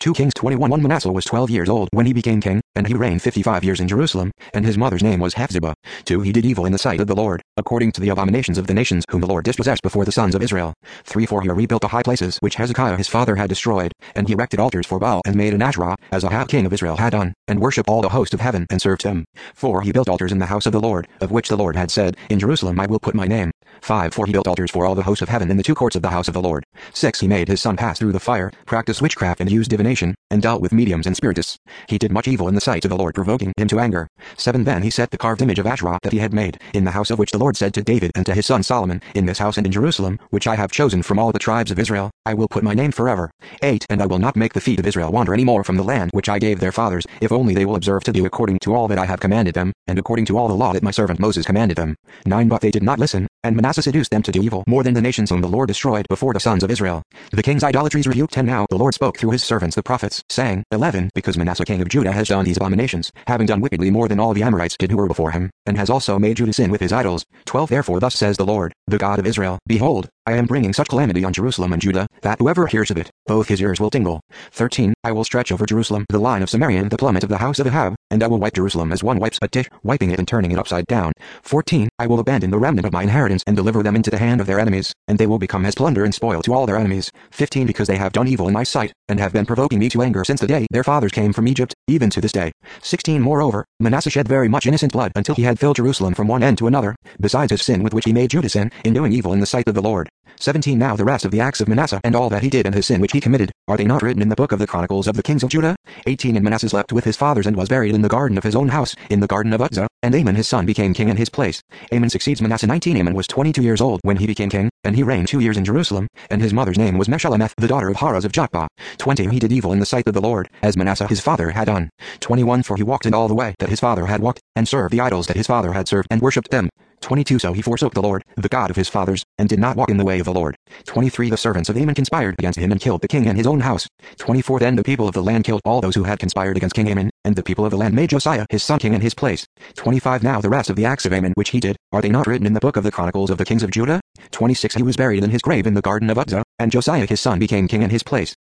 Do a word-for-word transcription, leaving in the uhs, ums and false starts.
two Kings twenty-one. one Manasseh was twelve years old when he became king, and he reigned fifty-five years in Jerusalem, and his mother's name was Hephzibah. two He did evil in the sight of the Lord, according to the abominations of the nations whom the Lord dispossessed before the sons of Israel. three four He rebuilt the high places which Hezekiah his father had destroyed, and he erected altars for Baal and made an Asherah, as Ahab king of Israel had done, and worshipped all the host of heaven and served them. four He built altars in the house of the Lord, of which the Lord had said, In Jerusalem I will put my name. five four He built altars for all the hosts of heaven in the two courts of the house of the Lord. six He made his son pass through the fire, practiced witchcraft and used divination, and dealt with mediums and spiritists. He did much evil in the sight of the Lord, provoking him to anger. seven Then he set the carved image of Asherah that he had made, in the house of which the Lord said to David and to his son Solomon, In this house and in Jerusalem, which I have chosen from all the tribes of Israel, I will put my name forever. eight And I will not make the feet of Israel wander any more from the land which I gave their fathers, if only they will observe to do according to all that I have commanded them, and according to all the law that my servant Moses commanded them. nine But they did not listen, and Manasseh seduced them to do evil more than the nations whom the Lord destroyed before the sons of Israel. The king's idolatries rebuked. ten Now the Lord spoke through his servants the prophets, saying, eleven Because Manasseh king of Judah has done these abominations, having done wickedly more than all the Amorites did who were before him, and has also made Judah sin with his idols. twelve Therefore thus says the Lord, the God of Israel, Behold, I am bringing such calamity on Jerusalem and Judah, that whoever hears of it, both his ears will tingle. thirteen I will stretch over Jerusalem the line of Samaria and the plummet of the house of Ahab, and I will wipe Jerusalem as one wipes a dish, wiping it and turning it upside down. fourteen I will abandon the remnant of my inheritance and deliver them into the hand of their enemies, and they will become as plunder and spoil to all their enemies. fifteen Because they have done evil in my sight, and have been provoking me to anger since the day their fathers came from Egypt, even to this day. sixteen Moreover, Manasseh shed very much innocent blood until he had filled Jerusalem from one end to another, besides his sin with which he made Judah sin, in doing evil in the sight of the Lord. seventeen Now the rest of the acts of Manasseh and all that he did and his sin which he committed, are they not written in the book of the Chronicles of the kings of Judah? eighteen And Manasseh slept with his fathers and was buried in the garden of his own house, in the garden of Uzzah, and Amon his son became king in his place. Amon succeeds Manasseh. nineteen Amon was twenty-two years old when he became king, and he reigned two years in Jerusalem, and his mother's name was Meshullemeth, the daughter of Haraz of Jotbah. twenty He did evil in the sight of the Lord, as Manasseh his father had done. twenty-one For he walked in all the way that his father had walked, and served the idols that his father had served, and worshipped them. twenty-two So he forsook the Lord, the God of his fathers, and did not walk in the way of the Lord. twenty-three The servants of Amon conspired against him and killed the king and his own house. twenty-four Then the people of the land killed all those who had conspired against King Amon, and the people of the land made Josiah his son king in his place. twenty-five Now the rest of the acts of Amon which he did, are they not written in the book of the Chronicles of the kings of Judah? twenty-six He was buried in his grave in the garden of Uzzah, and Josiah his son became king in his place.